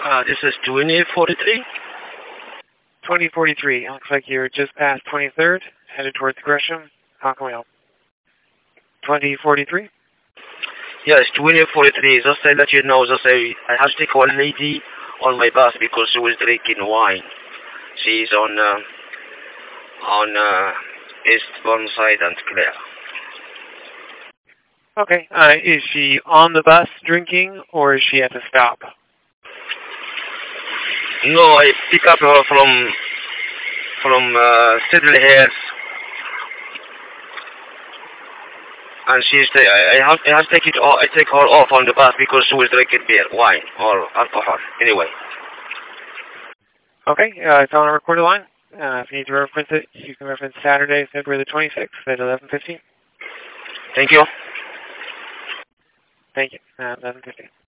This is 2043. 2043. Looks like you're just past 23rd, headed towards Gresham. How can we help? 2043? Yes, 2043. Just to let you know, I have to take one lady on my bus because she was drinking wine. She's on eastbound side and Claire. Okay. Is she on the bus drinking, or is she at the stop? No, I pick up her from Sidley Hills, and I have to take her off on the bus because she was drinking beer, wine, or alcohol. Anyway. Okay. It's on a recorded line. If you need to reference it, you can reference Saturday, February the 26th at 11:15. Thank you. Thank you. 11:15.